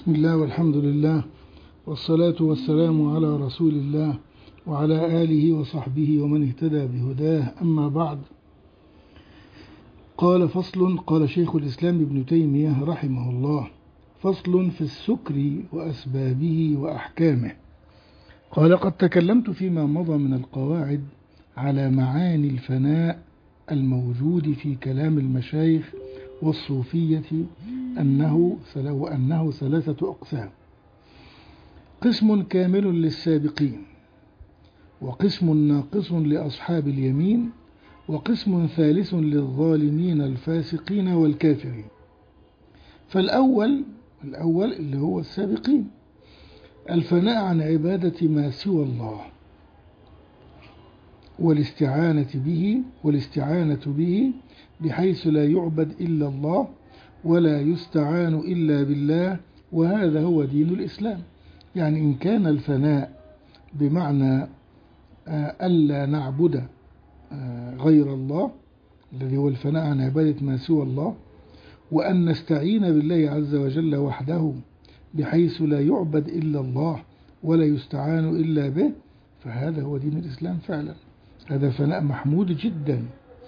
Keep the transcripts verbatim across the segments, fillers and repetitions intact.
بسم الله والحمد لله والصلاة والسلام على رسول الله وعلى آله وصحبه ومن اهتدى بهداه، أما بعد. قال فصل. قال شيخ الإسلام ابن تيمية رحمه الله: فصل في السكر وأسبابه وأحكامه. قال: قد تكلمت فيما مضى من القواعد على معاني الفناء الموجود في كلام المشايخ والصوفية أنه وأنه ثلاثة أقسام: قسم كامل للسابقين، وقسم ناقص لأصحاب اليمين، وقسم ثالث للظالمين الفاسقين والكافرين. فالأول الأول اللي هو السابقين: الفناء عن عبادة ما سوى الله والاستعانة به والاستعانة به بحيث لا يعبد إلا الله ولا يستعان إلا بالله، وهذا هو دين الإسلام. يعني إن كان الفناء بمعنى ألا نعبد غير الله، الذي هو الفناء عن عبادة ما سوى الله، وأن نستعين بالله عز وجل وحده بحيث لا يعبد إلا الله ولا يستعان إلا به، فهذا هو دين الإسلام فعلا. هذا فناء محمود جدا.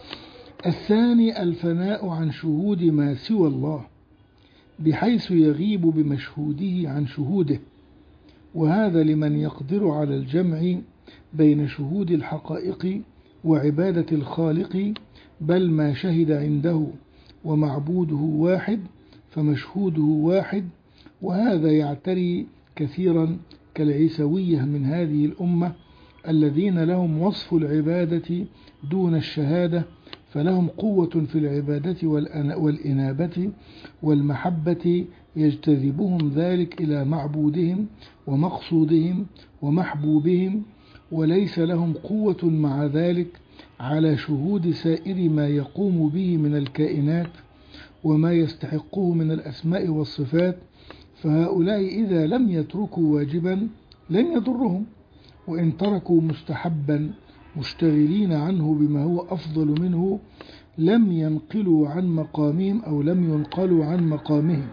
الثاني الفناء عن شهود ما سوى الله بحيث يغيب بمشهوده عن شهوده، وهذا لمن يقدر على الجمع بين شهود الحقائق وعبادة الخالق، بل ما شهد عنده ومعبوده واحد فمشهوده واحد. وهذا يعتري كثيرا كالعيسوية من هذه الأمة الذين لهم وصف العبادة دون الشهادة، فلهم قوة في العبادة والإنابة والمحبة يجتذبهم ذلك إلى معبودهم ومقصودهم ومحبوبهم، وليس لهم قوة مع ذلك على شهود سائر ما يقوم به من الكائنات وما يستحقه من الأسماء والصفات. فهؤلاء إذا لم يتركوا واجبا لن يضرهم، وإن تركوا مستحبا مشتغلين عنه بما هو أفضل منه لم ينقلوا عن مقامهم أو لم ينقلوا عن مقامهم.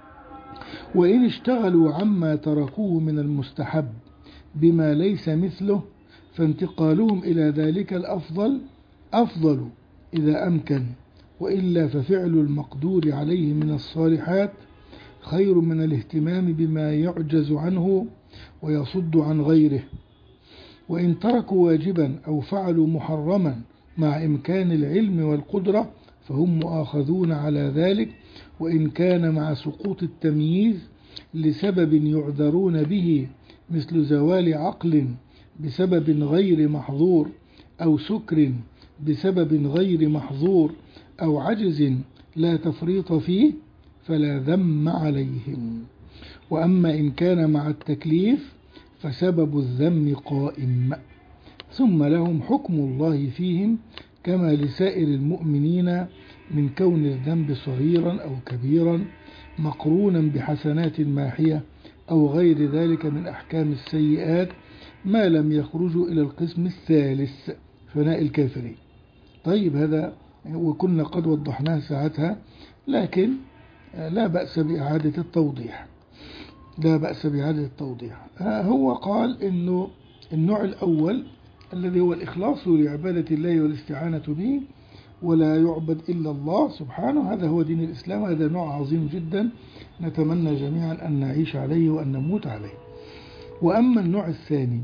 وإن اشتغلوا عما تركوه من المستحب بما ليس مثله فانتقالهم إلى ذلك الأفضل أفضل إذا أمكن، وإلا ففعل المقدور عليه من الصالحات خير من الاهتمام بما يعجز عنه ويصد عن غيره. وإن تركوا واجبا أو فعلوا محرما مع إمكان العلم والقدرة فهم مؤاخذون على ذلك، وإن كان مع سقوط التمييز لسبب يعذرون به مثل زوال عقل بسبب غير محظور، أو سكر بسبب غير محظور، أو عجز لا تفريط فيه، فلا ذم عليهم. وأما إن كان مع التكليف فسبب الذم قائم، ثم لهم حكم الله فيهم كما لسائر المؤمنين من كون الذنب صغيرا أو كبيرا مقرونا بحسنات ماحية أو غير ذلك من أحكام السيئات، ما لم يخرجوا إلى القسم الثالث فناء الكافرين. طيب، هذا وكنا قد وضحناه ساعتها، لكن لا بأس بإعادة التوضيح لا بأس بإعادة التوضيح. هو قال إنه النوع الأول الذي هو الإخلاص لعبادة الله والاستعانة به ولا يعبد إلا الله سبحانه، هذا هو دين الإسلام. هذا نوع عظيم جدا نتمنى جميعا أن نعيش عليه وأن نموت عليه. وأما النوع الثاني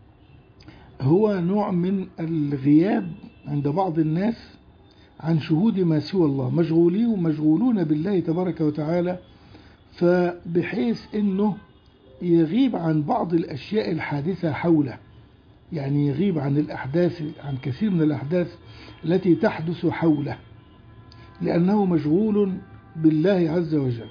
هو نوع من الغياب عند بعض الناس عن شهود ما سوى الله، مشغولين ومشغولون بالله تبارك وتعالى، فبحيث أنه يغيب عن بعض الأشياء الحادثة حوله، يعني يغيب عن الأحداث عن كثير من الأحداث التي تحدث حوله لأنه مشغول بالله عز وجل.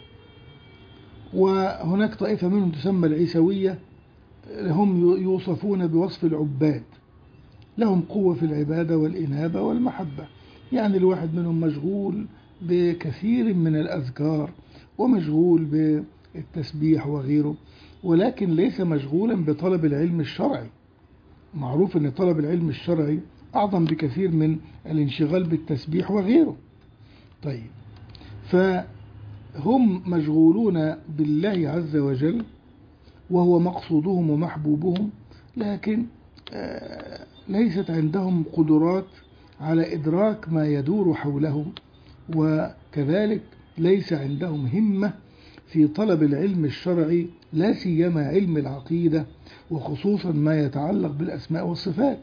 وهناك طائفة منهم تسمى العيسوية، هم يوصفون بوصف العباد، لهم قوة في العبادة والإنابة والمحبة. يعني الواحد منهم مشغول بكثير من الأذكار ومشغول بالتسبيح وغيره، ولكن ليس مشغولا بطلب العلم الشرعي. معروف أن طلب العلم الشرعي أعظم بكثير من الانشغال بالتسبيح وغيره. طيب، هم مشغولون بالله عز وجل وهو مقصودهم ومحبوبهم، لكن ليست عندهم قدرات على إدراك ما يدور حولهم، وكذلك ليس عندهم همة في طلب العلم الشرعي، لا سيما علم العقيدة، وخصوصا ما يتعلق بالأسماء والصفات.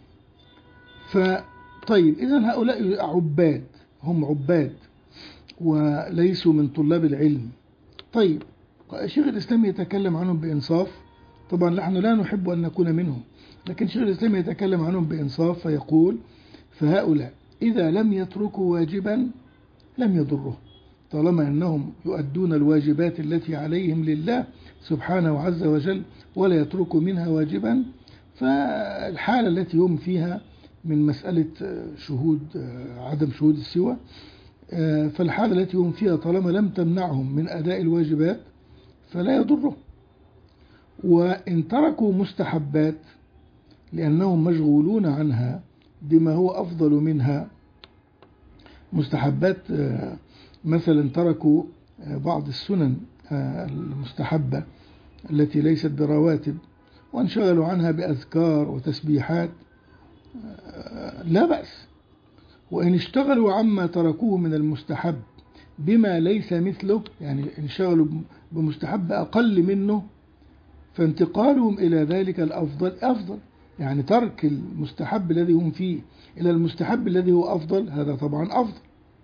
فطيب إذن هؤلاء عباد، هم عباد وليسوا من طلاب العلم. طيب شيخ الإسلام يتكلم عنهم بإنصاف، طبعا نحن لا نحب أن نكون منهم، لكن شيخ الإسلام يتكلم عنهم بإنصاف فيقول: فهؤلاء إذا لم يتركوا واجبا لم يضره، طالما أنهم يؤدون الواجبات التي عليهم لله سبحانه عز وجل ولا يتركوا منها واجبا، فالحالة التي هم فيها من مسألة شهود عدم شهود السوى، فالحالة التي هم فيها طالما لم تمنعهم من أداء الواجبات فلا يضره. وإن تركوا مستحبات لأنهم مشغولون عنها بما هو أفضل منها، مستحبات مثلا تركوا بعض السنن المستحبة التي ليست برواتب وانشغلوا عنها بأذكار وتسبيحات، لا بأس. وإن اشتغلوا عما تركوه من المستحب بما ليس مثله، يعني انشغلوا بمستحب أقل منه، فانتقالهم إلى ذلك الأفضل أفضل، يعني ترك المستحب الذي هم فيه إلى المستحب الذي هو أفضل، هذا طبعا أفضل.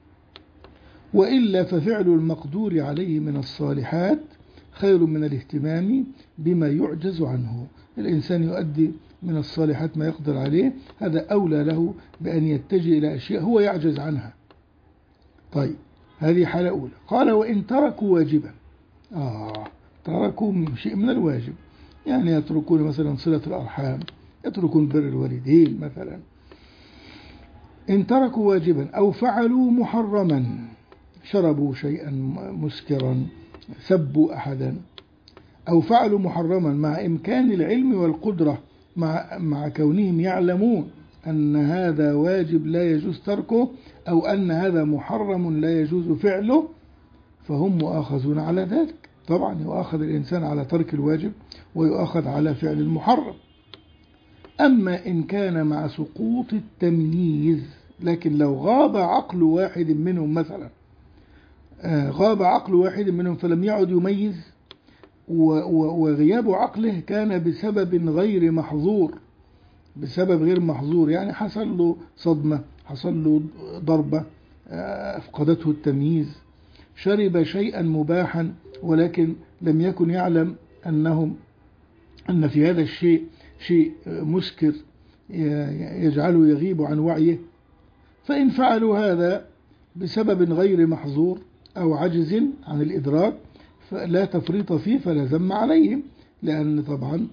وإلا ففعل المقدور عليه من الصالحات خير من الاهتمام بما يعجز عنه. الإنسان يؤدي من الصالحات ما يقدر عليه، هذا أولى له بأن يتجه إلى أشياء هو يعجز عنها. طيب هذه حالة أولى. قال: وإن تركوا واجبا، آه تركوا شيء من الواجب، يعني يتركون مثلا صلة الأرحام، يتركون بر الوالدين مثلا. إن تركوا واجبا أو فعلوا محرما، شربوا شيئا مسكرا، سبوا أحدا، أو فعلوا محرما مع إمكان العلم والقدرة، مع, مع كونهم يعلمون أن هذا واجب لا يجوز تركه، أو أن هذا محرم لا يجوز فعله، فهم مؤاخذون على ذلك. طبعا يؤاخذ الإنسان على ترك الواجب ويؤاخذ على فعل المحرم. أما إن كان مع سقوط التمييز، لكن لو غاب عقل واحد منهم مثلا، غاب عقل واحد منهم فلم يعد يميز، وغياب عقله كان بسبب غير محظور، بسبب غير محظور، يعني حصل له صدمة، حصل له ضربة، أفقدته التمييز، شرب شيئا مباحا ولكن لم يكن يعلم أنهم أن في هذا الشيء شيء مسكر يجعله يغيب عن وعيه، فإن فعلوا هذا بسبب غير محظور أو عجز عن الإدراك فلا تفريط فيه فلا ذم عليهم، لأن طبعا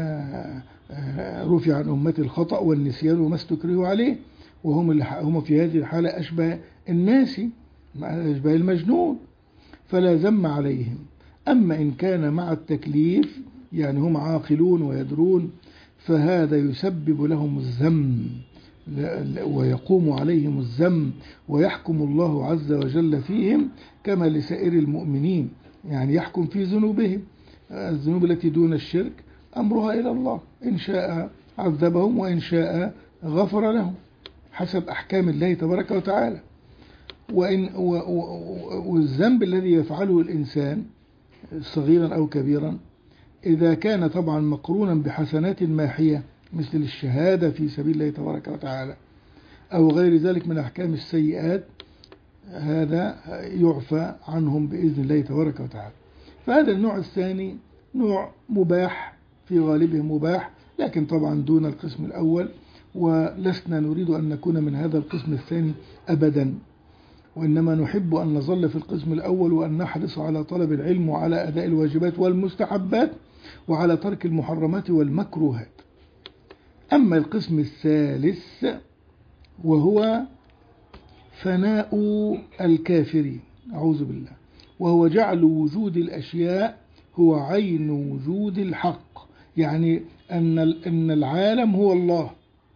رفع عن أمة الخطأ والنسيان وما استكرهوا عليه، وهم هم في هذه الحالة أشبه الناس، أشبه المجنون، فلا ذم عليهم. أما إن كان مع التكليف، يعني هم عاقلون ويدرون، فهذا يسبب لهم الذم ويقوم عليهم الذم، ويحكم الله عز وجل فيهم كما لسائر المؤمنين، يعني يحكم في ذنوبهم. الذنوب التي دون الشرك أمرها إلى الله، إن شاء عذبهم وإن شاء غفر لهم حسب أحكام الله تبارك وتعالى. وإن والذنب الذي يفعله الإنسان صغيرا أو كبيرا إذا كان طبعا مقرونا بحسنات ماحية مثل الشهادة في سبيل الله تبارك وتعالى أو غير ذلك من أحكام السيئات، هذا يعفى عنهم بإذن الله تبارك وتعالى. فهذا النوع الثاني نوع مباح، في غالبه مباح، لكن طبعا دون القسم الأول، ولسنا نريد أن نكون من هذا القسم الثاني أبدا، وإنما نحب أن نظل في القسم الأول، وأن نحرص على طلب العلم وعلى أداء الواجبات والمستحبات وعلى ترك المحرمات والمكروهات. أما القسم الثالث وهو فناء الكافرين، أعوذ بالله، وهو جعل وجود الأشياء هو عين وجود الحق، يعني أن أن العالم هو الله،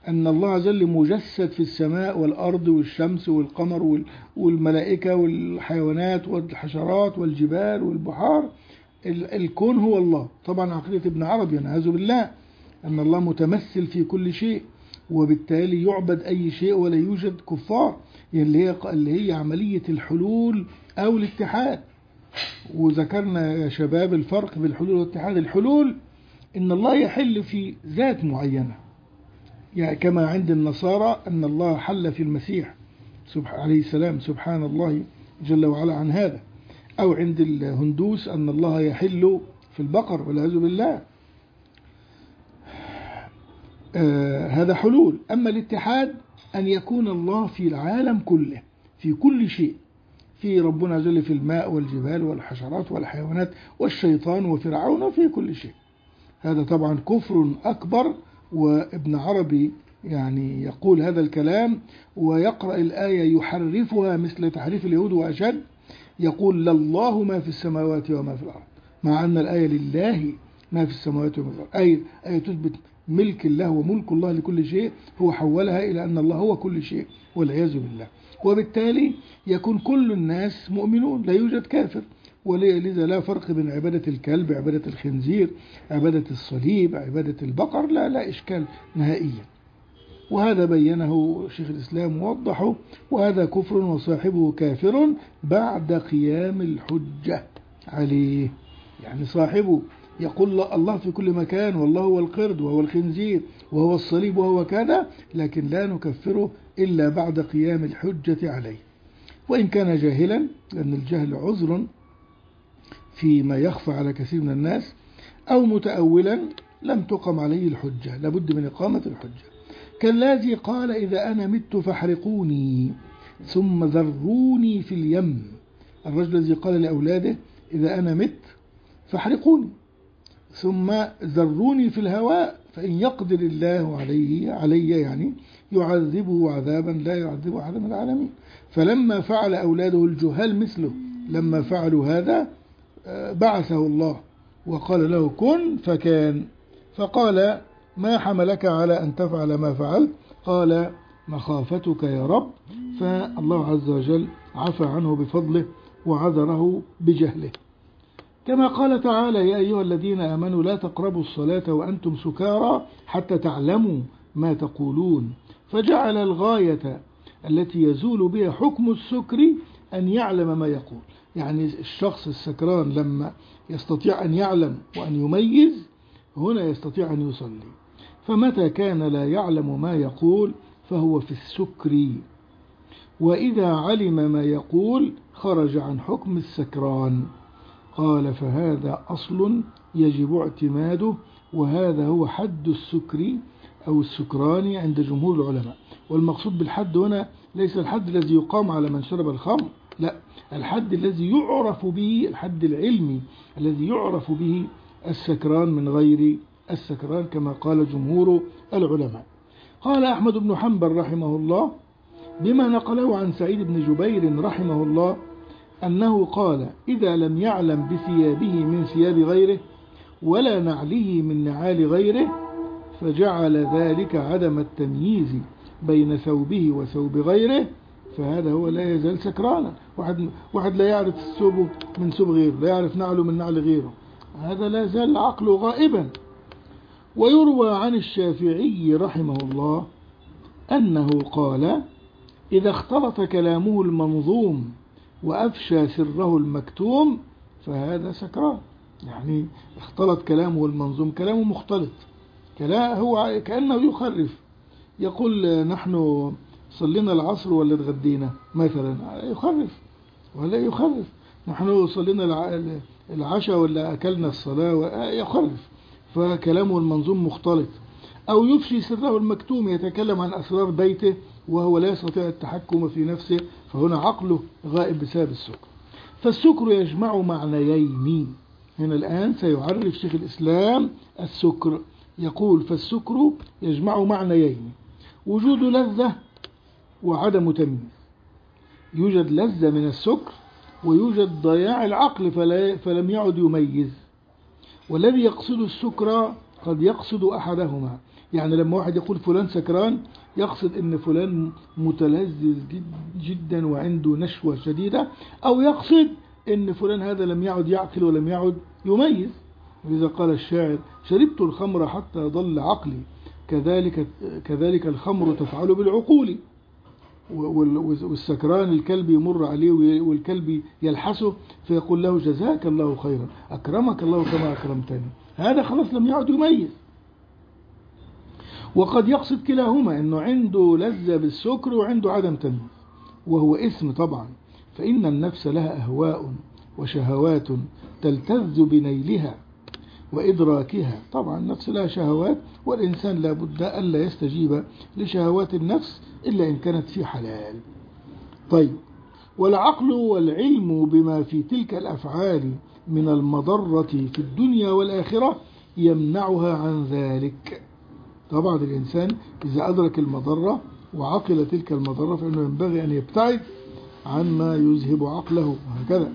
أن الله عز وجل مجسد في السماء والأرض والشمس والقمر والملائكة والحيوانات والحشرات والجبال والبحار. الكون هو الله. طبعا عقيدة ابن عربي ينعوذ بالله أن الله متمثل في كل شيء، وبالتالي يعبد أي شيء ولا يوجد كفار، اللي هي اللي هي عملية الحلول أو الاتحاد. وذكرنا يا شباب الفرق بين الحلول والاتحاد. الحلول إن الله يحل في ذات معينة، يعني كما عند النصارى أن الله حل في المسيح عليه السلام سبحان الله جل وعلا عن هذا، أو عند الهندوس أن الله يحل في البقر والعياذ بالله. آه هذا حلول. أما الاتحاد أن يكون الله في العالم كله في كل شيء، في ربنا عز وجل في الماء والجبال والحشرات والحيوانات والشيطان وفرعون وفي كل شيء. هذا طبعا كفر أكبر، وابن عربي يعني يقول هذا الكلام ويقرأ الآية يحرفها مثل تحريف اليهود وأشد، يقول لله ما في السماوات وما في الأرض، مع أن الآية لله ما في السماوات وما في الأرض، أي آية تثبت ملك الله وملك الله لكل شيء، هو حولها إلى أن الله هو كل شيء والعياذ بالله. وبالتالي يكون كل الناس مؤمنون، لا يوجد كافر. ولذا لا فرق بين عبادة الكلب، عبادة الخنزير، عبادة الصليب، عبادة البقر، لا لا إشكال نهائيا. وهذا بينه شيخ الإسلام ووضحه، وهذا كفر وصاحبه كافر بعد قيام الحجة عليه. يعني صاحبه يقول الله في كل مكان، والله هو القرد وهو الخنزير وهو الصليب وهو كذا، لكن لا نكفره إلا بعد قيام الحجة عليه، وإن كان جاهلا، لأن الجهل عذر فيما يخفى على كثير من الناس، أو متأولا لم تقم عليه الحجة، لابد من إقامة الحجة. كالذي قال إذا أنا مت فاحرقوني ثم ذروني في اليم. الرجل الذي قال لأولاده إذا أنا مت فاحرقوني ثم ذروني في الهواء فإن يقدر الله عليه علي يعني يعذبه عذابا لا يعذبه أحد من العالمين. فلما فعل أولاده الجهال مثله لما فعلوا هذا بعثه الله وقال له كن فكان، فقال ما حملك على أن تفعل ما فعلت؟ قال مخافتك يا رب. فالله عز وجل عفى عنه بفضله وعذره بجهله. كما قال تعالى يا أيها الذين آمنوا لا تقربوا الصلاة وأنتم سكارى حتى تعلموا ما تقولون. فجعل الغاية التي يزول بها حكم السكر أن يعلم ما يقول. يعني الشخص السكران لما يستطيع أن يعلم وأن يميز هنا يستطيع أن يصلي. فمتى كان لا يعلم ما يقول فهو في السكر، وإذا علم ما يقول خرج عن حكم السكران. قال فهذا أصل يجب اعتماده، وهذا هو حد السكر أو السكران عند جمهور العلماء. والمقصود بالحد هنا ليس الحد الذي يقام على من شرب الخمر، لا، الحد الذي يعرف به، الحد العلمي الذي يعرف به السكران من غير السكران كما قال جمهور العلماء. قال أحمد بن حنبل رحمه الله بما نقله عن سعيد بن جبير رحمه الله أنه قال إذا لم يعلم بثيابه من ثياب غيره ولا نعله من نعال غيره فجعل ذلك عدم التمييز بين ثوبه وثوب غيره، فهذا هو لا يزال سكرانا. واحد, واحد لا يعرف ثوبه من ثوب غيره، لا يعرف نعله من نعل غيره، هذا لا زال عقله غائبا. ويروى عن الشافعي رحمه الله أنه قال إذا اختلط كلامه المنظوم وأفشى سره المكتوم فهذا سكران. يعني اختلط كلامه المنظوم، كلامه مختلط، كلام هو كأنه يخرف، يقول نحن صلينا العصر ولا اتغدينا مثلا، يخرف ولا يخرف، نحن صلينا العشاء ولا أكلنا الصلاة، يخرف. فكلامه المنظوم مختلط. أو يفشي سره المكتوم، يتكلم عن أسرار بيته وهو لا يستطيع التحكم في نفسه، فهنا عقله غائب بسبب السكر. فالسكر يجمع معنيين. هنا الآن سيعرف شيخ الإسلام السكر، يقول فالسكر يجمع معنيين: وجود لذة وعدم تمييز. يوجد لذة من السكر ويوجد ضياع العقل فلم يعد يميز. والذي يقصد السكر قد يقصد أحدهما، يعني لما واحد يقول فلان سكران يقصد ان فلان متلذذ جدا وعنده نشوة شديدة، او يقصد ان فلان هذا لم يعد يعقل ولم يعد يميز. لذا قال الشاعر: شربت الخمر حتى ضل عقلي، كذلك كذلك الخمر تفعل بالعقول. والسكران الكلب يمر عليه والكلب يلحسه فيقول له: جزاك الله خيرا، أكرمك الله كما أكرمتني. هذا خلاص لم يعد يميز. وقد يقصد كلاهما، أنه عنده لذة بالسكر وعنده عدم تمييز، وهو اسم طبعا، فإن النفس لها أهواء وشهوات تلتذ بنيلها وإدراكها. طبعا النفس لها شهوات، والإنسان لا بد ألا يستجيب لشهوات النفس إلا إن كانت في حلال. طيب، والعقل والعلم بما في تلك الأفعال من المضرة في الدنيا والآخرة يمنعها عن ذلك. طبعا الإنسان إذا أدرك المضرة وعقل تلك المضرة فإنه ينبغي أن يبتعد عما يذهب عقله، وهكذا.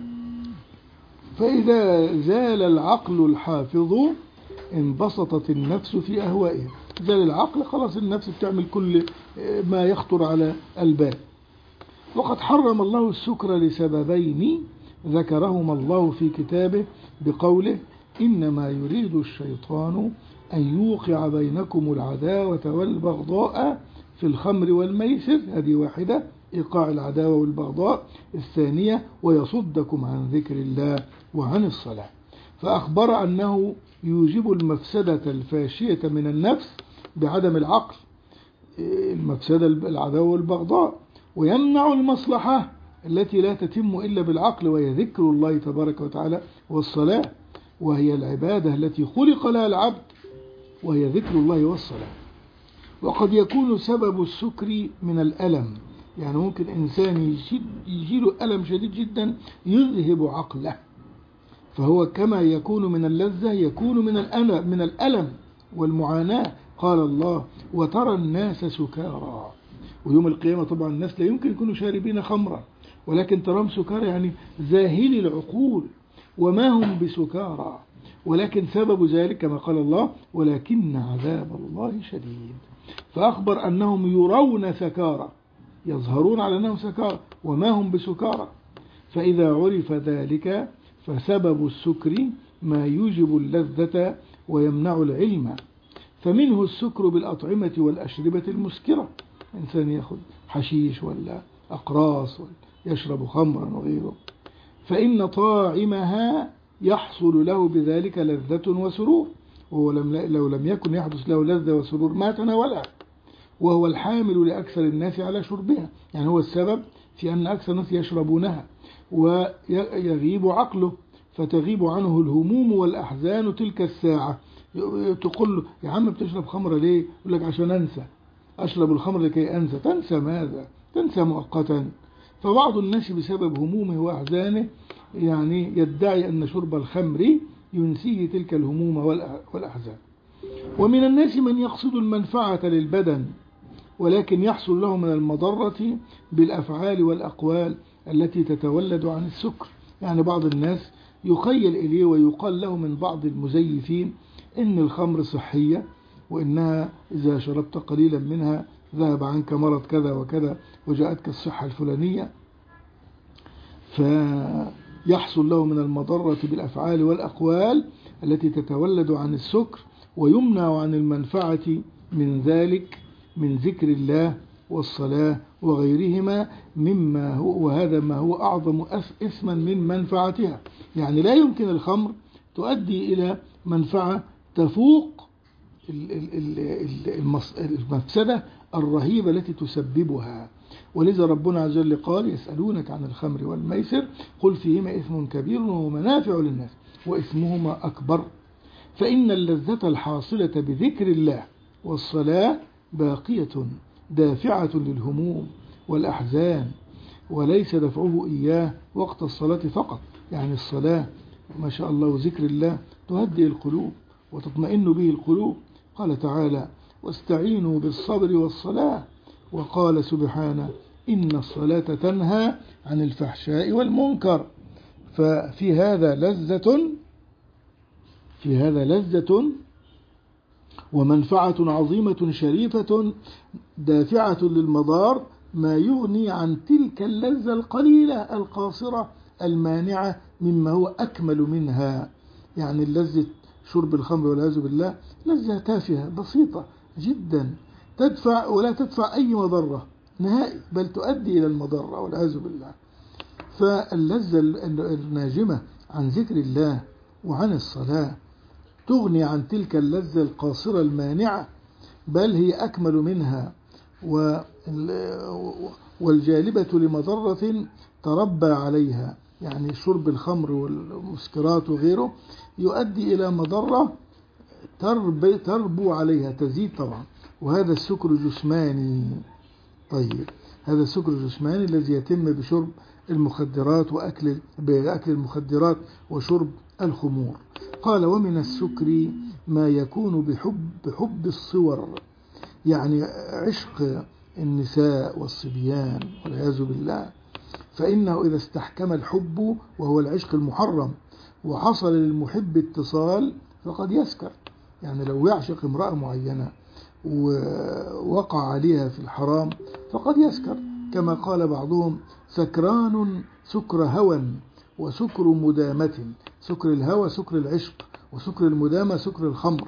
فإذا زال العقل الحافظ انبسطت النفس في أهوائها. زال العقل خلاص النفس بتعمل كل ما يخطر على البال. وقد حرم الله السكر لسببين ذكرهما الله في كتابه بقوله: إنما يريد الشيطان أن يوقع بينكم العداوة والبغضاء في الخمر والميسر. هذه واحدة، إيقاع العداوة والبغضاء. الثانية: ويصدكم عن ذكر الله وعن الصلاة. فأخبر أنه يوجب المفسدة الفاشية من النفس بعدم العقل، المفسدة العداوة والبغضاء، ويمنع المصلحة التي لا تتم إلا بالعقل، وهي ذكر الله تبارك وتعالى والصلاة، وهي العبادة التي خلق لها العبد، وهي ذكر الله والصلاة. وقد يكون سبب السكر من الألم، يعني ممكن إنسان يجيله ألم شديد جدا يذهب عقله، فهو كما يكون من اللذة يكون من الألم من الألم والمعاناة. قال الله: وترى الناس سكارى. ويوم القيامة طبعا الناس لا يمكن يكونوا شاربين خمرا، ولكن تراهم سكارى يعني ذاهلي العقول، وما هم بسكارى، ولكن سبب ذلك كما قال الله: ولكن عذاب الله شديد. فأخبر أنهم يرون سكارى، يظهرون على أنهم سكارى وما هم بسكارى. فإذا عرف ذلك فسبب السكر ما يوجب اللذة ويمنع العلم. فمنه السكر بالأطعمة والأشربة المسكرة، إنسان يأخذ حشيش ولا أقراص ولا يشرب خمرا وغيره، فإن طاعمها يحصل له بذلك لذة وسرور، وهو لو لم يكن يحدث له لذة وسرور ما تناولها، وهو الحامل لأكثر الناس على شربها. يعني هو السبب في أن أكثر الناس يشربونها، ويغيب عقله فتغيب عنه الهموم والأحزان تلك الساعة. تقول له: يا عم بتشرب خمرة ليه؟ يقول لك: عشان أنسى، أشرب الخمر لكي أنسى. تنسى ماذا؟ تنسى مؤقتا. فبعض الناس بسبب همومه وأحزانه يعني يدعي أن شرب الخمر ينسيه تلك الهموم والأحزان. ومن الناس من يقصد المنفعة للبدن، ولكن يحصل له من المضرة بالأفعال والأقوال التي تتولد عن السكر. يعني بعض الناس يخيل إليه ويقال له من بعض المزيفين إن الخمر صحية، وإنها إذا شربت قليلا منها ذهب عنك مرض كذا وكذا وجاءتك الصحة الفلانية. فيحصل له من المضرة بالأفعال والأقوال التي تتولد عن السكر، ويمنع عن المنفعة من ذلك من ذكر الله والصلاة وغيرهما مما هو، وهذا ما هو أعظم إثما من منفعتها. يعني لا يمكن الخمر تؤدي إلى منفعة تفوق المفسدة الرهيبة التي تسببها. ولذا ربنا عز وجل قال: يسألونك عن الخمر والميسر قل فيهما إثم كبير ومنافع للناس وإثمهما أكبر. فإن اللذة الحاصلة بذكر الله والصلاة باقية دافعة للهموم والأحزان، وليس دفعه إياه وقت الصلاة فقط. يعني الصلاة ما شاء الله وذكر الله تهدئ القلوب وتطمئن به القلوب. قال تعالى: واستعينوا بالصبر والصلاة. وقال سبحانه: إن الصلاة تنهى عن الفحشاء والمنكر. ففي هذا لذة في هذا لذة ومنفعة عظيمة شريفة دافعة للمضار ما يغني عن تلك اللذة القليلة القاصرة المانعة مما هو أكمل منها. يعني اللذة شرب الخمر والعياذ بالله لذة تافهة بسيطة جدا تدفع ولا تدفع أي مضرة نهائي، بل تؤدي إلى المضرة والعياذ بالله. فاللذة الناجمة عن ذكر الله وعن الصلاة تغني عن تلك اللذة القاصرة المانعة، بل هي أكمل منها والجالبة لمضرة تربى عليها. يعني شرب الخمر والمسكرات وغيره يؤدي إلى مضرة تربو عليها تزيد طبعا، وهذا السكر جسماني. طيب هذا السكر الجسماني الذي يتم بشرب المخدرات وأكل بأكل المخدرات وشرب الخمور. قال ومن السكر ما يكون بحب بحب الصور، يعني عشق النساء والصبيان والعياذ بالله، فإنه إذا استحكم الحب وهو العشق المحرم وحصل للمحب اتصال فقد يسكر. يعني لو يعشق امرأة معينة ووقع عليها في الحرام فقد يسكر، كما قال بعضهم سكران سكر هوى وسكر مدامة. سكر الهوى سكر العشق، وسكر المدامة سكر الخمر.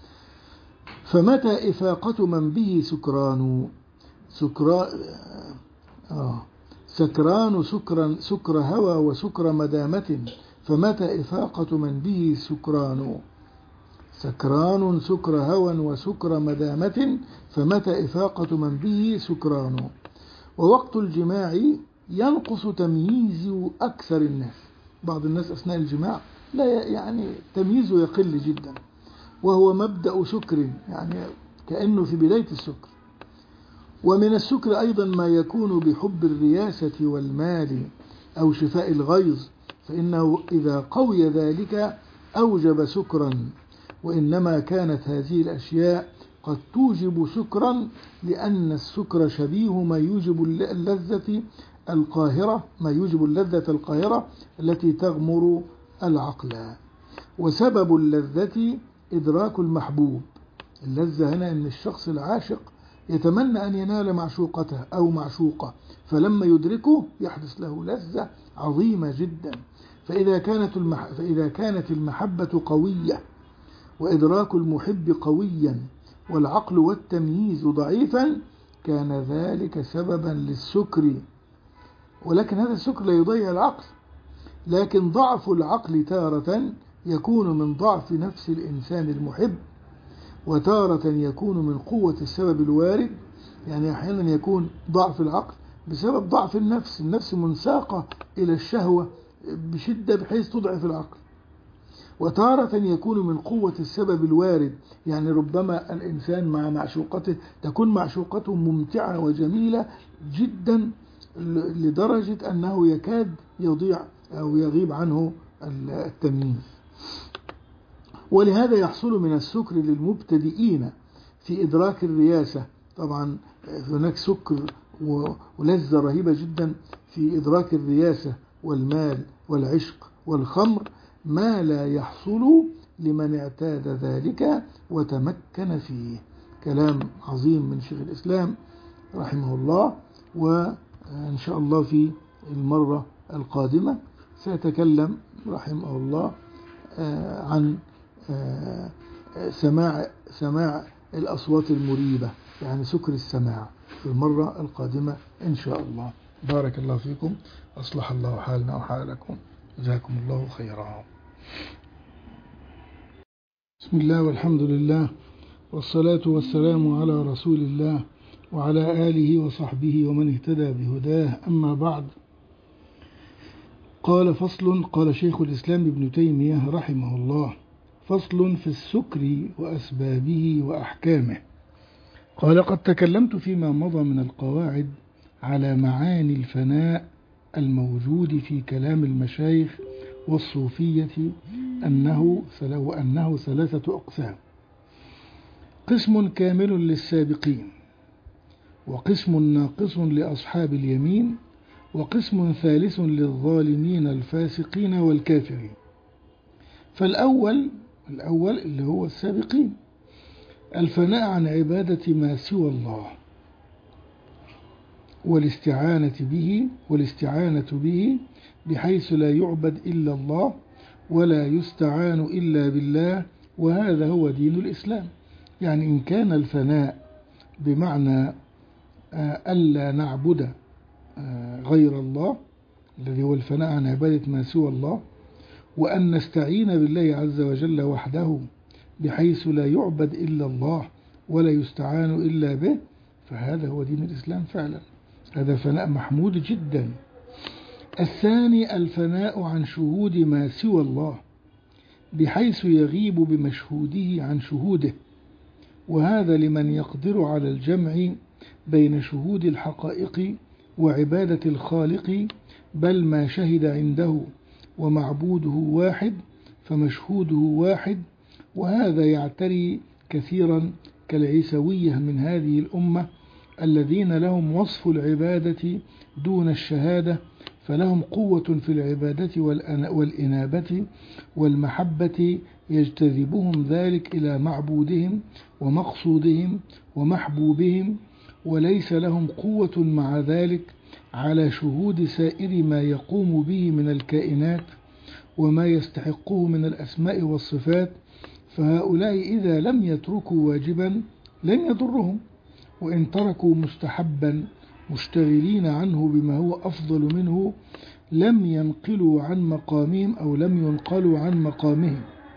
فمتى إفاقة من به سكران سكرا آه سكران سكرا سكر هوى وسكر مدامة، فمتى إفاقة من به سكران سكران سكر هوى وسكر مدامة، فمتى إفاقة من به سكران. ووقت الجماع ينقص تمييز أكثر الناس. بعض الناس أثناء الجماع لا يعني تمييزه يقل جدا، وهو مبدأ سكر، يعني كأنه في بداية السكر. ومن السكر أيضا ما يكون بحب الرياسة والمال أو شفاء الغيظ، فإنه إذا قوي ذلك أوجب سكرا. وإنما كانت هذه الأشياء قد توجب سكرا لأن السكر شبيه ما يوجب اللذة القاهرة ما يوجب اللذة القاهرة التي تغمر العقل. وسبب اللذة إدراك المحبوب. اللذة هنا أن الشخص العاشق يتمنى أن ينال معشوقته أو معشوقة، فلما يدركه يحدث له لذة عظيمة جدا. فإذا كانت المح... فإذا كانت المحبة قوية وإدراك المحب قويا والعقل والتمييز ضعيفا كان ذلك سببا للسكر. ولكن هذا السكر لا يضيع العقل، لكن ضعف العقل تارة يكون من ضعف نفس الإنسان المحب، وتارة يكون من قوة السبب الوارد. يعني أحيانا يكون ضعف العقل بسبب ضعف النفس، النفس منساقة إلى الشهوة بشدة بحيث تضعف العقل. وتارة يكون من قوة السبب الوارد، يعني ربما الإنسان مع معشوقته تكون معشوقته ممتعة وجميلة جدا لدرجة أنه يكاد يضيع أو يغيب عنه التمييز. ولهذا يحصل من السكر للمبتدئين في إدراك الرياسة. طبعا هناك سكر ولذة رهيبة جدا في إدراك الرياسة والمال والعشق والخمر، ما لا يحصل لمن اعتاد ذلك وتمكن فيه. كلام عظيم من شيخ الإسلام رحمه الله. وإن شاء الله في المرة القادمة سيتكلم رحمه الله عن سماع سماع الأصوات المريبة، يعني سكر السماع، في المرة القادمة إن شاء الله. بارك الله فيكم، أصلح الله حالنا وحالكم، جزاكم الله خيرا. بسم الله والحمد لله والصلاة والسلام على رسول الله وعلى آله وصحبه ومن اهتدى بهداه، أما بعد. قال فصل. قال شيخ الإسلام ابن تيمية رحمه الله: فصل في السكر وأسبابه وأحكامه. قال: قد تكلمت فيما مضى من القواعد على معاني الفناء الموجود في كلام المشايخ والصوفية أنه وأنه ثلاثة أقسام: قسم كامل للسابقين، وقسم ناقص لأصحاب اليمين، وقسم ثالث للظالمين الفاسقين والكافرين. فالأول الأول اللي هو السابقين، الفناء عن عبادة ما سوى الله والاستعانة به والاستعانة به بحيث لا يعبد إلا الله ولا يستعان إلا بالله، وهذا هو دين الإسلام. يعني إن كان الفناء بمعنى ألا نعبد غير الله الذي هو الفناء عن عبادة ما سوى الله، وأن نستعين بالله عز وجل وحده بحيث لا يعبد إلا الله ولا يستعان إلا به، فهذا هو دين الإسلام فعلا. هذا فناء محمود جدا. الثاني الفناء عن شهود ما سوى الله بحيث يغيب بمشهوده عن شهوده، وهذا لمن يقدر على الجمع بين شهود الحقائق وعبادة الخالق، بل ما شهد عنده ومعبوده واحد فمشهوده واحد. وهذا يعتري كثيرا كالعيسوية من هذه الأمة الذين لهم وصف العبادة دون الشهادة، فلهم قوة في العبادة والإنابة والمحبة يجتذبهم ذلك إلى معبودهم ومقصودهم ومحبوبهم، وليس لهم قوة مع ذلك على شهود سائر ما يقوم به من الكائنات وما يستحقه من الأسماء والصفات. فهؤلاء إذا لم يتركوا واجبا لن يضرهم، وإن تركوا مستحبا مشتغلين عنه بما هو أفضل منه لم ينقلوا عن مقامهم أو لم ينقلوا عن مقامهم.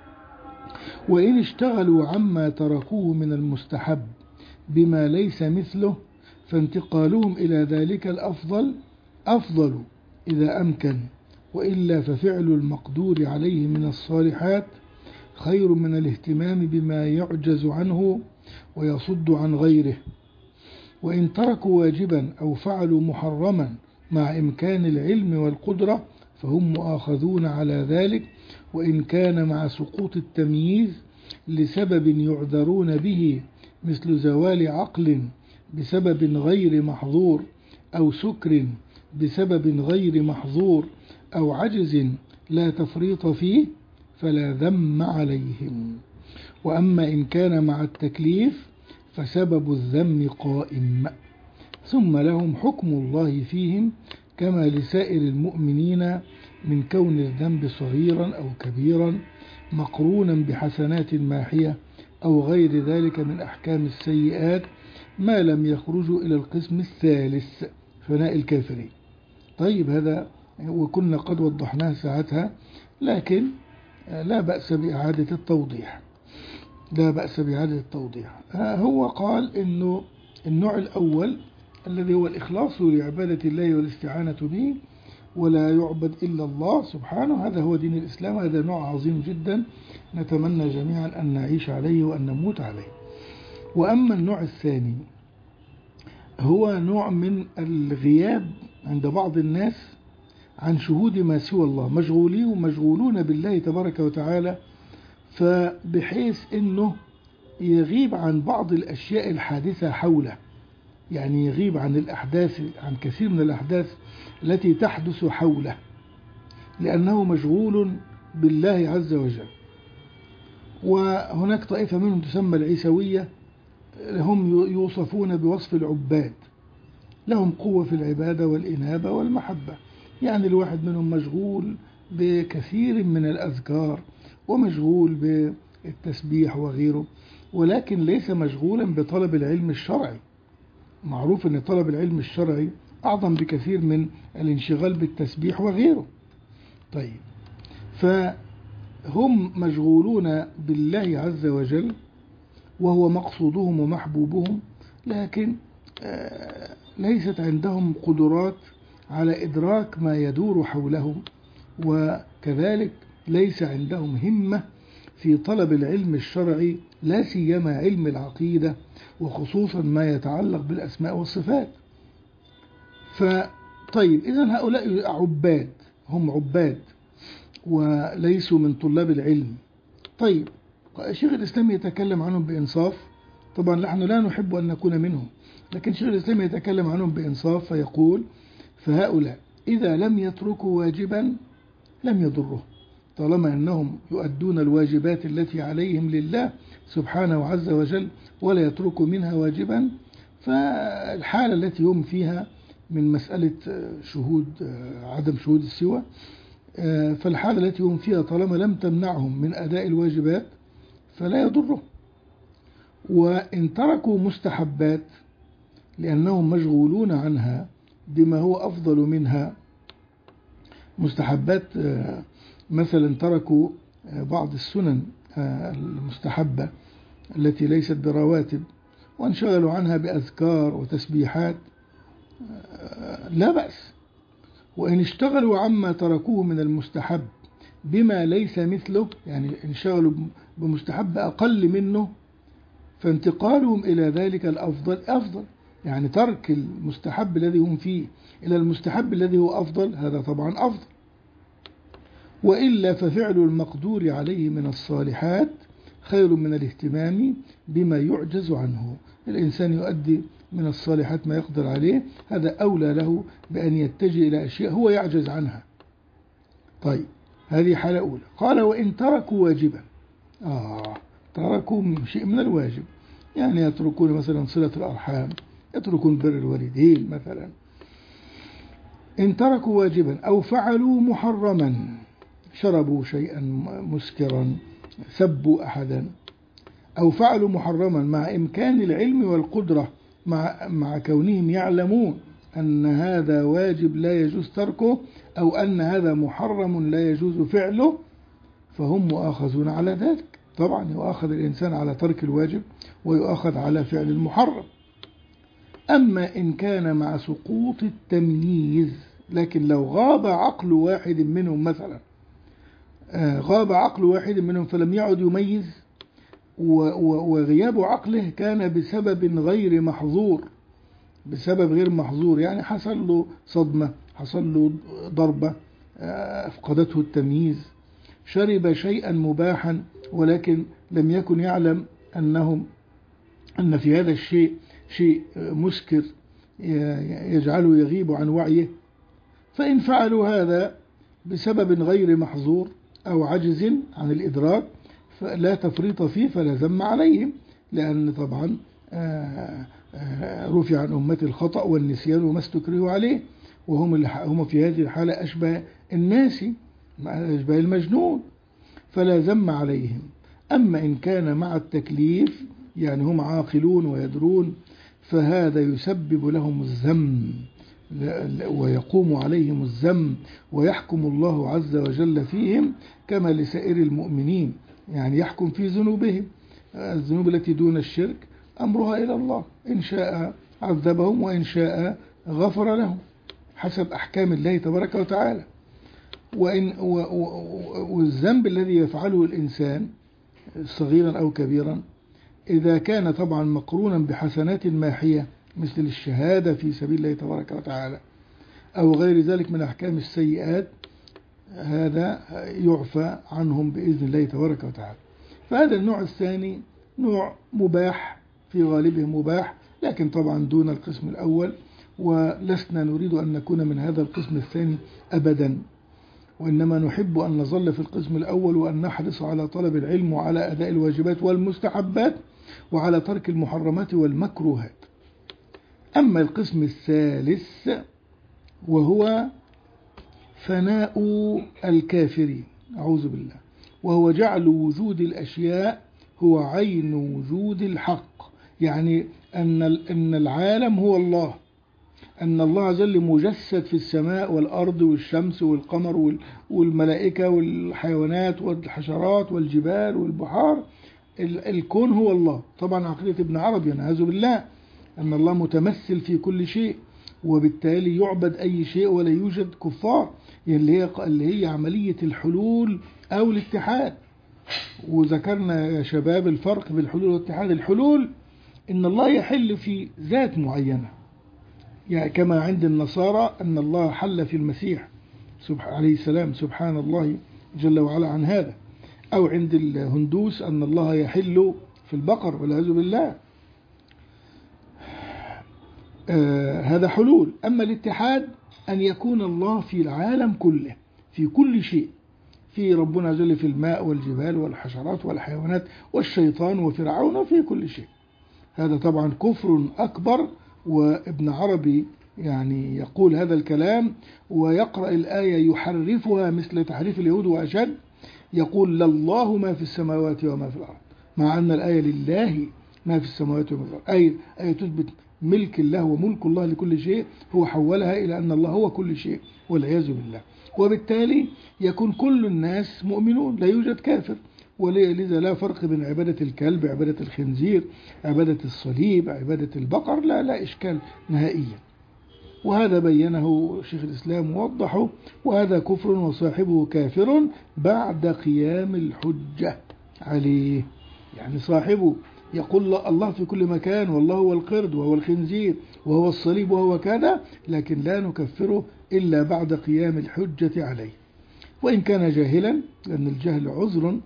وإن اشتغلوا عما تركوه من المستحب بما ليس مثله فانتقالهم إلى ذلك الأفضل أفضل إذا أمكن، وإلا ففعل المقدور عليه من الصالحات خير من الاهتمام بما يعجز عنه ويصد عن غيره. وإن تركوا واجبا أو فعلوا محرما مع إمكان العلم والقدرة فهم مؤاخذون على ذلك، وإن كان مع سقوط التمييز لسبب يعذرون به مثل زوال عقل بسبب غير محظور أو سكر بسبب غير محظور أو عجز لا تفريط فيه فلا ذم عليهم. وأما إن كان مع التكليف فسبب الذم قائم، ثم لهم حكم الله فيهم كما لسائر المؤمنين من كون الذنب صغيرا أو كبيرا مقرونا بحسنات ماحية أو غير ذلك من أحكام السيئات ما لم يخرجوا إلى القسم الثالث فناء الكافرين. طيب هذا وكنا قد وضحناه ساعتها، لكن لا بأس بإعادة التوضيح لا بأس بإعادة التوضيح. هو قال إنه النوع الأول الذي هو الإخلاص لعبادة الله والاستعانة به ولا يعبد إلا الله سبحانه، هذا هو دين الإسلام. هذا نوع عظيم جدا نتمنى جميعا أن نعيش عليه وأن نموت عليه. وأما النوع الثاني هو نوع من الغياب عند بعض الناس عن شهود ما سوى الله، مشغولين ومشغولون بالله تبارك وتعالى، فبحيث أنه يغيب عن بعض الأشياء الحادثة حوله، يعني يغيب عن الأحداث عن كثير من الأحداث التي تحدث حوله لأنه مشغول بالله عز وجل. وهناك طائفة منهم تسمى العيسوية، هم يوصفون بوصف العباد، لهم قوة في العبادة والإنابة والمحبة، يعني الواحد منهم مشغول بكثير من الأذكار ومشغول بالتسبيح وغيره، ولكن ليس مشغولا بطلب العلم الشرعي. معروف أن طلب العلم الشرعي أعظم بكثير من الانشغال بالتسبيح وغيره. طيب فهم مشغولون بالله عز وجل وهو مقصودهم ومحبوبهم، لكن ليست عندهم قدرات على إدراك ما يدور حولهم، وكذلك ليس عندهم همة في طلب العلم الشرعي، لا سيما علم العقيدة وخصوصا ما يتعلق بالأسماء والصفات. فطيب إذن هؤلاء عباد، هم عباد وليسوا من طلاب العلم. طيب شيخ الإسلام يتكلم عنهم بإنصاف، طبعا نحن لا نحب أن نكون منهم، لكن شيخ الإسلام يتكلم عنهم بإنصاف فيقول: فهؤلاء إذا لم يتركوا واجبا لم يضره، طالما أنهم يؤدون الواجبات التي عليهم لله سبحانه عز وجل ولا يترك منها واجبا. فالحالة التي هم فيها من مسألة شهود عدم شهود السوى، فالحالة التي هم فيها طالما لم تمنعهم من أداء الواجبات فلا يضره. وإن تركوا مستحبات لأنهم مشغولون عنها بما هو أفضل منها، مستحبات مثلا تركوا بعض السنن المستحبة التي ليست برواتب وانشغلوا عنها بأذكار وتسبيحات لا بأس. وإن اشتغلوا عما تركوه من المستحب بما ليس مثله، يعني انشغلوا بمستحب أقل منه، فانتقالهم إلى ذلك الأفضل أفضل. يعني ترك المستحب الذي هم فيه إلى المستحب الذي هو أفضل، هذا طبعا أفضل. وإلا ففعل المقدور عليه من الصالحات خير من الاهتمام بما يعجز عنه. الإنسان يؤدي من الصالحات ما يقدر عليه، هذا أولى له بأن يتجه إلى أشياء هو يعجز عنها. طيب، هذه حالة أولى. قال وإن تركوا واجبا، آه تركوا شيء من الواجب، يعني يتركون مثلا صلة الأرحام، يتركون بر الوالدين مثلا. إن تركوا واجبا أو فعلوا محرما، شربوا شيئا مسكرا، سبوا أحدا، أو فعلوا محرما مع إمكان العلم والقدرة، مع, مع كونهم يعلمون أن هذا واجب لا يجوز تركه، أو أن هذا محرم لا يجوز فعله، فهم مؤاخذون على ذلك. طبعا يؤاخذ الإنسان على ترك الواجب ويؤاخذ على فعل المحرم. أما إن كان مع سقوط التمييز، لكن لو غاب عقل واحد منهم مثلا، غاب عقل واحد منهم فلم يعد يميز، وغياب عقله كان بسبب غير محظور، بسبب غير محظور، يعني حصل له صدمة، حصل له ضربة، أفقدته التمييز، شرب شيئا مباحا ولكن لم يكن يعلم أنه أن في هذا الشيء شيء مسكر يجعله يغيب عن وعيه، فإن فعلوا هذا بسبب غير محظور أو عجز عن الإدراك فلا تفريط فيه فلا ذم عليهم، لأن طبعا رفع عن أمة الخطأ والنسيان وما استكرهوا عليه، وهم هم في هذه الحالة أشبه الناس، أشبه المجنون، فلا ذم عليهم. أما إن كان مع التكليف، يعني هم عاقلون ويدرون، فهذا يسبب لهم الذم ويقوم عليهم الذم، ويحكم الله عز وجل فيهم كما لسائر المؤمنين، يعني يحكم في ذنوبهم. الذنوب التي دون الشرك أمرها إلى الله، إن شاء عذبهم وإن شاء غفر لهم حسب أحكام الله تبارك وتعالى. وإن والذنب الذي يفعله الإنسان صغيرا أو كبيرا إذا كان طبعا مقرونا بحسنات ماحية مثل الشهادة في سبيل الله تبارك وتعالى أو غير ذلك من أحكام السيئات، هذا يعفى عنهم بإذن الله تبارك وتعالى. فهذا النوع الثاني نوع مباح، في غالبه مباح، لكن طبعا دون القسم الأول، ولسنا نريد أن نكون من هذا القسم الثاني أبدا، وإنما نحب أن نظل في القسم الأول، وأن نحرص على طلب العلم وعلى أداء الواجبات والمستحبات وعلى ترك المحرمات والمكروهات. أما القسم الثالث وهو فناء الكافرين، أعوذ بالله، وهو جعل وجود الأشياء هو عين وجود الحق، يعني أن أن العالم هو الله، أن الله عز وجل مجسد في السماء والأرض والشمس والقمر والملائكة والحيوانات والحشرات والجبال والبحار، الكون هو الله. طبعا عقيدة ابن عربي نعوذ بالله أن الله متمثل في كل شيء، وبالتالي يعبد أي شيء ولا يوجد كفار، اللي هي اللي هي عملية الحلول أو الاتحاد. وذكرنا يا شباب الفرق بين الحلول والاتحاد. الحلول إن الله يحل في ذات معينة، يعني كما عند النصارى أن الله حل في المسيح عليه السلام، سبحان الله جل وعلا عن هذا، أو عند الهندوس أن الله يحل في البقر والعياذ بالله، آه هذا حلول. أما الاتحاد أن يكون الله في العالم كله في كل شيء، في ربنا عز وجل في الماء والجبال والحشرات والحيوانات والشيطان وفرعون وفي كل شيء. هذا طبعا كفر أكبر. وابن عربي يعني يقول هذا الكلام ويقرأ الآية يحرفها مثل تحريف اليهود وأشد، يقول لله ما في السماوات وما في الأرض، مع أن الآية لله ما في السماوات وما في الأرض، أي آية تثبت ملك الله وملك الله لكل شيء، هو حولها إلى أن الله هو كل شيء والعياذ بالله. وبالتالي يكون كل الناس مؤمنون، لا يوجد كافر. ولذا لا فرق بين عبادة الكلب، عبادة الخنزير، عبادة الصليب، عبادة البقر، لا لا إشكال نهائيا. وهذا بينه شيخ الإسلام ووضحه، وهذا كفر وصاحبه كافر بعد قيام الحجة عليه. يعني صاحبه يقول الله في كل مكان والله هو القرد وهو الخنزير وهو الصليب وهو كذا، لكن لا نكفره إلا بعد قيام الحجة عليه، وإن كان جاهلا، لأن الجهل عذر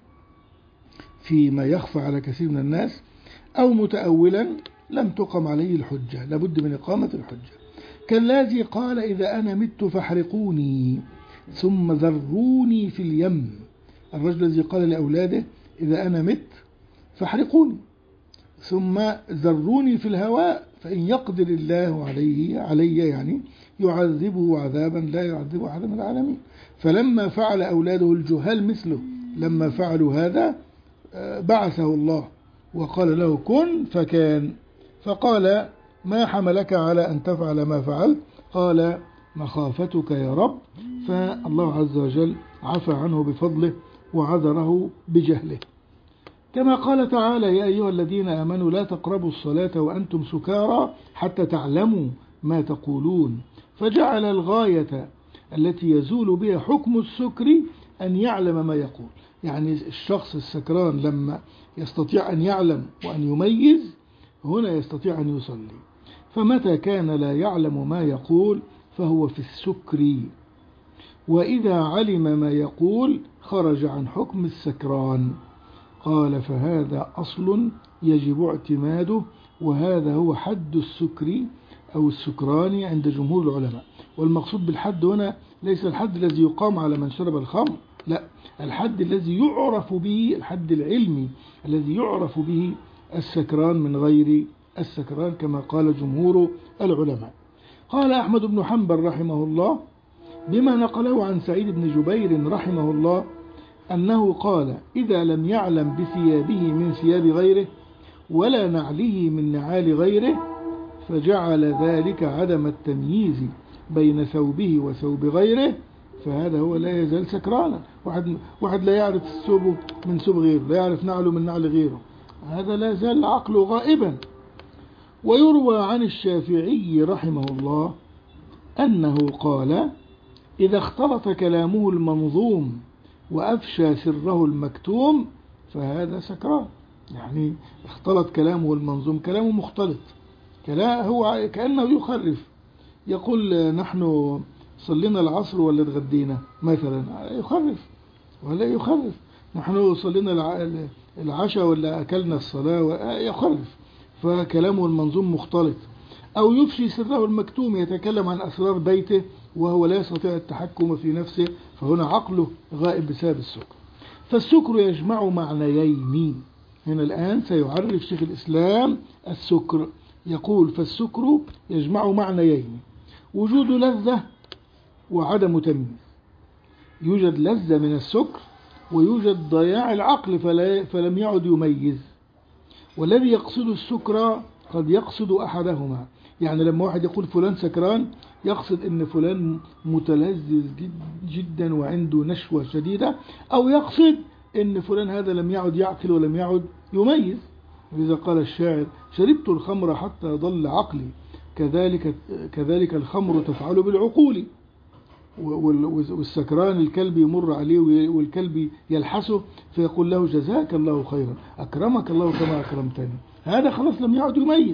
فيما يخفى على كثير من الناس، أو متأولا لم تقم عليه الحجة، لابد من إقامة الحجة. كالذي قال إذا أنا مت فاحرقوني ثم ذروني في اليم. الرجل الذي قال لأولاده إذا أنا مت فاحرقوني ثم ذروني في الهواء فإن يقدر الله عليه علي يعني يعذبه عذابا لا يعذبه أحد من العالمين. فلما فعل أولاده الجهال مثله لما فعلوا هذا بعثه الله وقال له كن فكان، فقال ما حملك على أن تفعل ما فعلت؟ قال مخافتك يا رب. فالله عز وجل عفى عنه بفضله وعذره بجهله. كما قال تعالى يا أيها الذين آمنوا لا تقربوا الصلاة وأنتم سكارى حتى تعلموا ما تقولون، فجعل الغاية التي يزول بها حكم السكر أن يعلم ما يقول. يعني الشخص السكران لما يستطيع أن يعلم وأن يميز هنا يستطيع أن يصلي، فمتى كان لا يعلم ما يقول فهو في السكر، وإذا علم ما يقول خرج عن حكم السكران. قال فهذا أصل يجب اعتماده، وهذا هو حد السكر أو السكران عند جمهور العلماء. والمقصود بالحد هنا ليس الحد الذي يقام على من شرب الخمر، لا، الحد الذي يعرف به، الحد العلمي الذي يعرف به السكران من غير السكران كما قال جمهور العلماء. قال أحمد بن حنبل رحمه الله بما نقله عن سعيد بن جبير رحمه الله أنه قال إذا لم يعلم بثيابه من ثياب غيره ولا نعله من نعال غيره فجعل ذلك عدم التمييز بين ثوبه وثوب غيره، فهذا هو لا يزال سكرانا. واحد, واحد لا يعرف ثوبه من ثوب غيره، لا يعرف نعله من نعل غيره، هذا لا يزال عقله غائبا. ويروى عن الشافعي رحمه الله أنه قال إذا اختلط كلامه المنظوم وأفشى سره المكتوم فهذا سكران. يعني اختلط كلامه المنظوم، كلامه مختلط، كلام هو كأنه يخرف، يقول نحن صلينا العصر ولا اتغدينا مثلا، يخرف ولا يخرف، نحن صلينا العشاء ولا أكلنا الصلاة، يخرف، فكلامه المنظوم مختلط. أو يفشي سره المكتوم، يتكلم عن أسرار بيته وهو لا يستطيع التحكم في نفسه، فهنا عقله غائب بسبب السكر. فالسكر يجمع معنيين. هنا الآن سيعرف شيخ الإسلام السكر، يقول فالسكر يجمع معنيين: وجود لذة وعدم تمييز. يوجد لذة من السكر ويوجد ضياع العقل فلا فلم يعد يميز. والذي يقصد السكر قد يقصد أحدهما، يعني لما واحد يقول فلان سكران يقصد ان فلان متلذذ جدا وعنده نشوة شديدة، او يقصد ان فلان هذا لم يعد يعقل ولم يعد يميز. لذا قال الشاعر شربت الخمر حتى ضل عقلي، كذلك, كذلك الخمر تفعل بالعقول. والسكران الكلب يمر عليه والكلب يلحسه فيقول له جزاك الله خيرا، أكرمك الله كما أكرمتني، هذا خلاص لم يعد يميز.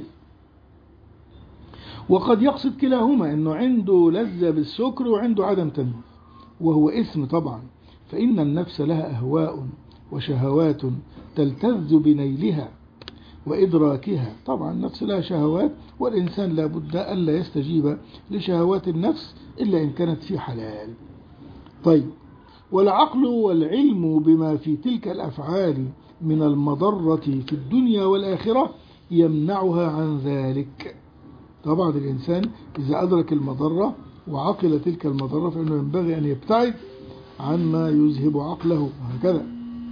وقد يقصد كلاهما، أنه عنده لذة بالسكر وعنده عدم تمييز، وهو اسم طبعا، فإن النفس لها أهواء وشهوات تلتذ بنيلها وإدراكها. طبعا النفس لها شهوات، والإنسان لا بد ألا يستجيب لشهوات النفس إلا إن كانت في حلال. طيب، والعقل والعلم بما في تلك الأفعال من المضرة في الدنيا والآخرة يمنعها عن ذلك. طبعا الإنسان إذا أدرك المضرة وعقل تلك المضرة فإنه ينبغي أن يبتعد عما يذهب عقله هكذا.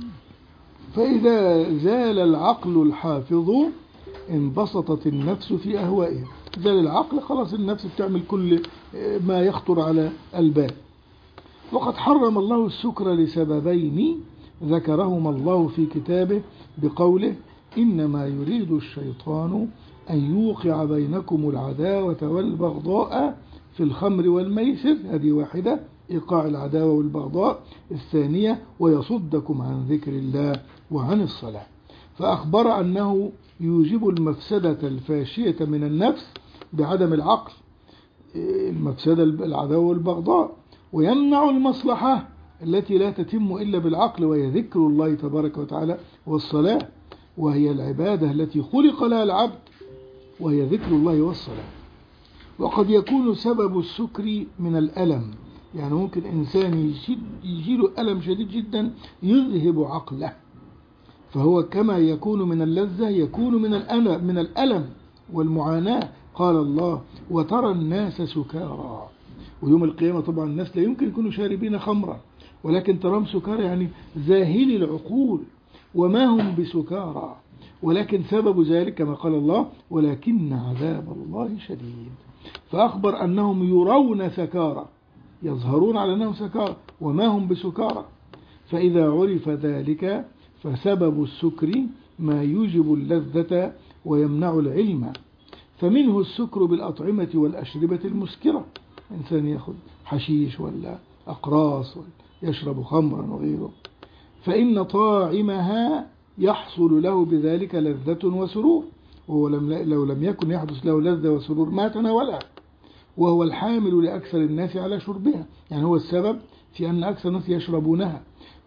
فإذا زال العقل الحافظ انبسطت النفس في أهوائها. زال العقل خلاص النفس بتعمل كل ما يخطر على البال. وقد حرم الله السكر لسببين ذكرهما الله في كتابه بقوله إنما يريد الشيطان أن يوقع بينكم العداوة والبغضاء في الخمر والميسر. هذه واحدة، إيقاع العداوة والبغضاء. الثانية ويصدكم عن ذكر الله وعن الصلاة. فأخبر أنه يوجب المفسدة الفاشية من النفس بعدم العقل، المفسدة العداوة والبغضاء، ويمنع المصلحة التي لا تتم إلا بالعقل، وهي ذكر الله تبارك وتعالى والصلاة، وهي العبادة التي خلق لها العبد، وهي ذكر الله والصلاة. وقد يكون سبب السكر من الألم، يعني ممكن إنسان يجيله ألم شديد جدا يذهب عقله، فهو كما يكون من اللذة يكون من الألم من الألم والمعاناة. قال الله وترى الناس سكارى، ويوم القيامة طبعا الناس لا يمكن يكونوا شاربين خمرا، ولكن تراهم سكارى يعني ذاهلي العقول وما هم بسكارى، ولكن سبب ذلك كما قال الله ولكن عذاب الله شديد. فأخبر أنهم يرون سكارى، يظهرون على أنهم سكارى وما هم بسكارى. فإذا عرف ذلك فسبب السكر ما يوجب اللذة ويمنع العلم. فمنه السكر بالأطعمة والأشربة المسكرة، إنسان يأخذ حشيش ولا أقراص يشرب خمرا وغيره، فإن طاعمها يحصل له بذلك لذة وسرور، وهو لو لم يكن يحدث له لذة وسرور ما تناولها، وهو الحامل لأكثر الناس على شربها، يعني هو السبب في أن أكثر الناس يشربونها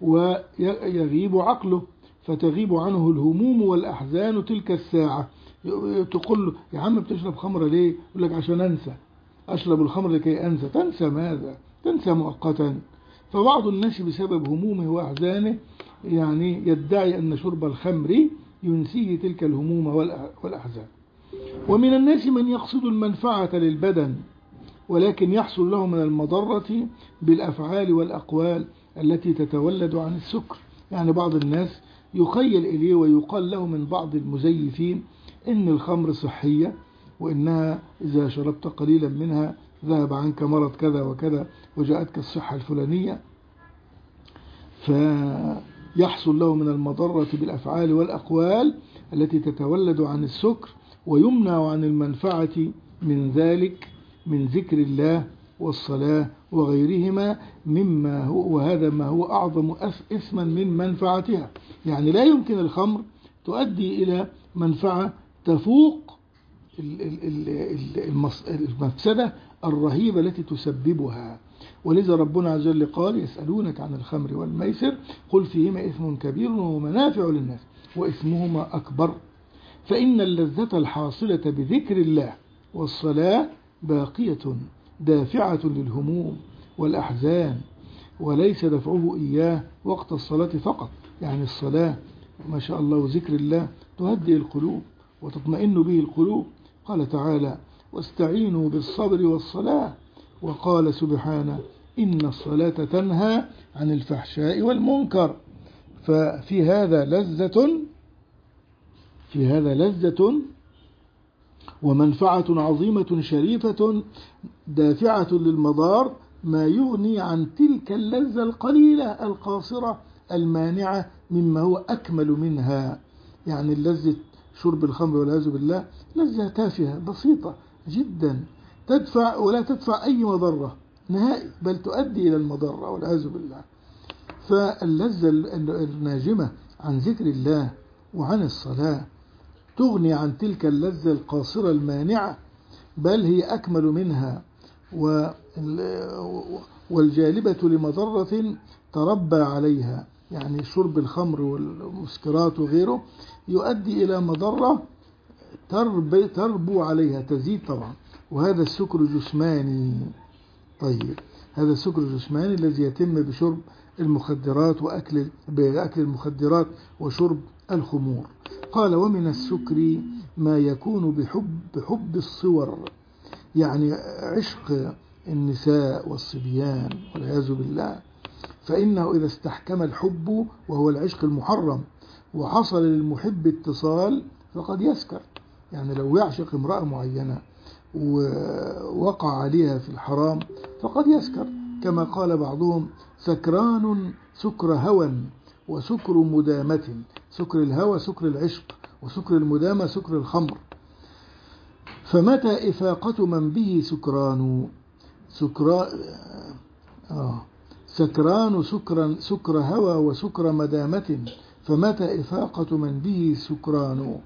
ويغيب عقله، فتغيب عنه الهموم والأحزان تلك الساعة. تقول له يا عم بتشرب خمرة ليه؟ يقول لك عشان أنسى، أشرب الخمر لكي أنسى. تنسى ماذا؟ تنسى مؤقتا. فبعض الناس بسبب همومه وأحزانه يعني يدعي أن شرب الخمر ينسيه تلك الهموم والأحزان. ومن الناس من يقصد المنفعة للبدن ولكن يحصل له من المضرة بالأفعال والأقوال التي تتولد عن السكر. يعني بعض الناس يخيل إليه ويقال له من بعض المزيفين إن الخمر صحية، وإنها إذا شربت قليلا منها ذهب عنك مرض كذا وكذا وجاءتك الصحة الفلانية، فيحصل له من المضرة بالأفعال والأقوال التي تتولد عن السكر، ويمنع عن المنفعة من ذلك من ذكر الله والصلاة وغيرهما مما هو، وهذا ما هو أعظم اسما من منفعتها. يعني لا يمكن الخمر تؤدي إلى منفعة تفوق المفسدة الرهيبة التي تسببها. ولذا ربنا عز وجل قال يسألونك عن الخمر والميسر قل فيهما إثم كبير ومنافع للناس وإثمهما أكبر. فإن اللذة الحاصلة بذكر الله والصلاة باقية دافعة للهموم والأحزان، وليس دفعه إياه وقت الصلاة فقط. يعني الصلاة ما شاء الله وذكر الله تهدئ القلوب وتطمئن به القلوب. قال تعالى واستعينوا بالصبر والصلاة، وقال سبحانه إن الصلاة تنهى عن الفحشاء والمنكر. ففي هذا لذة في هذا لذة ومنفعة عظيمة شريفة دافعة للمضار ما يغني عن تلك اللذة القليلة القاصرة المانعة مما هو أكمل منها. يعني اللذة شرب الخمر والعياذ بالله لذة تافهة بسيطة جدا تدفع ولا تدفع أي مضرة نهائي، بل تؤدي إلى المضرة والعياذ بالله. فاللذة الناجمة عن ذكر الله وعن الصلاة تغني عن تلك اللذة القاصرة المانعة، بل هي أكمل منها والجالبة لمضرة تربى عليها. يعني شرب الخمر والمسكرات وغيره يؤدي إلى مضرة تربو عليها تزيد طبعا، وهذا السكر جسماني. طيب هذا السكر الجسماني الذي يتم بشرب المخدرات وأكل بأكل المخدرات وشرب الخمور. قال ومن السكر ما يكون بحب بحب الصور، يعني عشق النساء والصبيان والعياذ بالله، فإنه إذا استحكم الحب وهو العشق المحرم وحصل للمحب اتصال فقد يسكر. يعني لو يعشق امرأة معينة ووقع عليها في الحرام فقد يسكر، كما قال بعضهم سكران سكر هوى وسكر مدامة. سكر الهوى سكر العشق، وسكر المدامة سكر الخمر. فمتى إفاقة من به سكران سكرا آه سكران سكرا سكر هوى وسكر مدامة، فمتى إفاقة من به سكران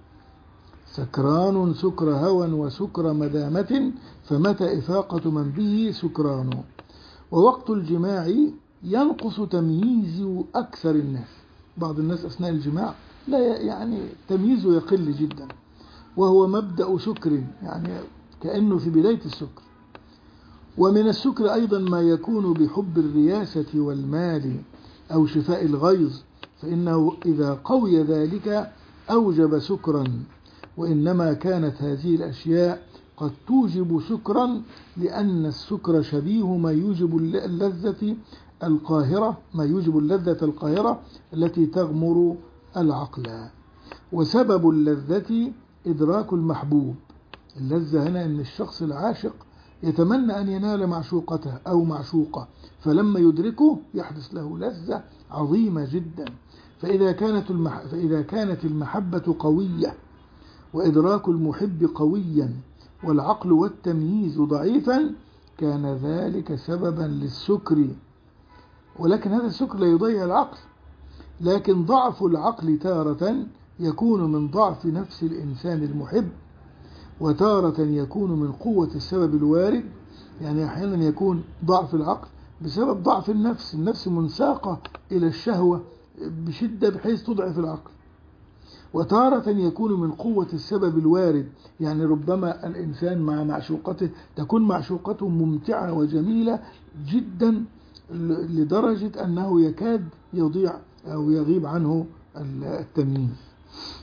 سكران سكر هوى وسكر مدامة، فمتى إفاقة من به سكران. ووقت الجماع ينقص تمييز أكثر الناس. بعض الناس أثناء الجماع لا يعني تمييزه يقل جدا، وهو مبدأ سكر، يعني كأنه في بداية السكر. ومن السكر أيضا ما يكون بحب الرياسة والمال أو شفاء الغيظ، فإنه إذا قوي ذلك أوجب سكرا. وإنما كانت هذه الأشياء قد توجب سكرا لأن السكر شبيه ما يوجب اللذة القاهرة ما يوجب اللذة القاهرة التي تغمر العقل. وسبب اللذة إدراك المحبوب. اللذة هنا أن الشخص العاشق يتمنى أن ينال معشوقته أو معشوقة، فلما يدركه يحدث له لذة عظيمة جدا. فإذا كانت المح... فإذا كانت المحبة قوية وإدراك المحب قويا والعقل والتمييز ضعيفا كان ذلك سببا للسكر. ولكن هذا السكر لا يضيع العقل، لكن ضعف العقل تارة يكون من ضعف نفس الإنسان المحب، وتارة يكون من قوة السبب الوارد. يعني أحيانا يكون ضعف العقل بسبب ضعف النفس، النفس منساقة إلى الشهوة بشدة بحيث تضعف العقل. وتارة يكون من قوة السبب الوارد، يعني ربما الإنسان مع معشوقته تكون معشوقته ممتعة وجميلة جدا لدرجة أنه يكاد يضيع أو يغيب عنه التمييز.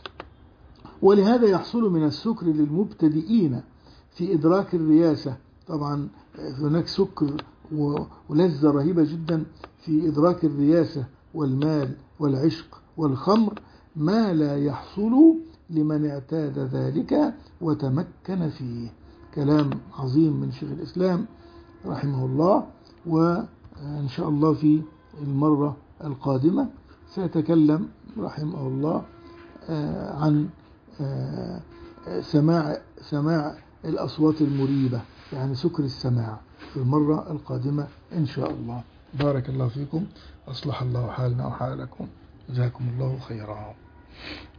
ولهذا يحصل من السكر للمبتدئين في إدراك الرياسة. طبعا هناك سكر ولذة رهيبة جدا في إدراك الرياسة والمال والعشق والخمر، ما لا يحصل لمن اعتاد ذلك وتمكن فيه. كلام عظيم من شيخ الإسلام رحمه الله. وإن شاء الله في المرة القادمة سيتكلم رحمه الله عن سماع سماع الأصوات المريبة، يعني سكر السماع، في المرة القادمة إن شاء الله. بارك الله فيكم، أصلح الله حالنا وحالكم، جزاكم الله خيرا.